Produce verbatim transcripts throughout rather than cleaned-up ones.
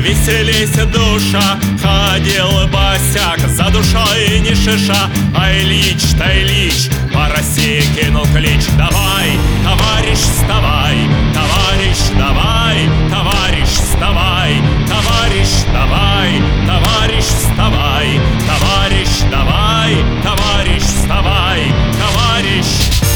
веселейся, душа. Ходил босяк, за душой не шиша, а Ильич-то Ильич по России кинул клич. Давай, товарищ, вставай, товарищ, давай, товарищ, вставай, товарищ, давай, товарищ, вставай, товарищ, давай, товарищ, вставай, товарищ.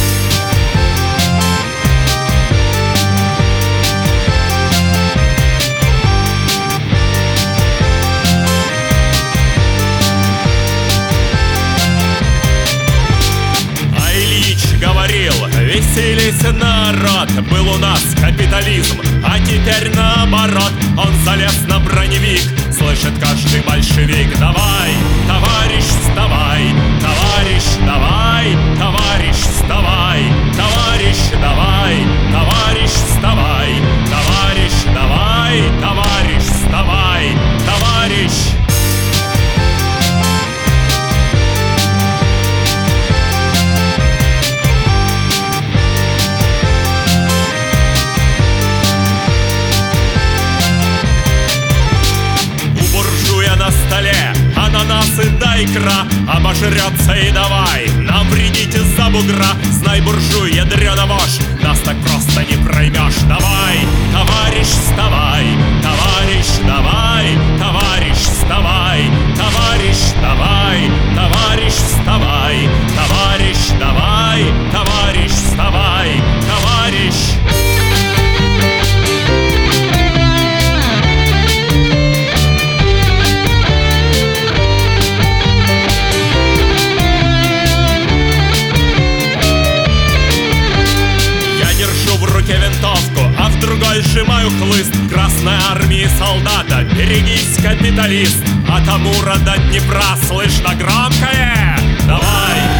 Говорил, веселись, народ, был у нас капитализм, а теперь наоборот. Он залез на броневик, слышит каждый большевик. Давай, товарищ, вставай, товарищ, давай, товарищ, вставай, товарищ, давай, товарищ, вставай, товарищ, давай, товарищ, вставай, товарищ. Ананасы да икра, обожрется и давай навредить из-за бугра. Знай, буржуй, ядрёна вошь, нас так просто не проймешь. Давай, товарищ, вставай, товарищ, давай, товарищ, вставай, товарищ, давай, товарищ, вставай, товарищ, давай, товарищ, вставай, товарищ. Винтовку, а в другой сжимаю хлыст. Красной армии солдата, берегись, капиталист. От Амура до Днепра слышно громкое. Давай!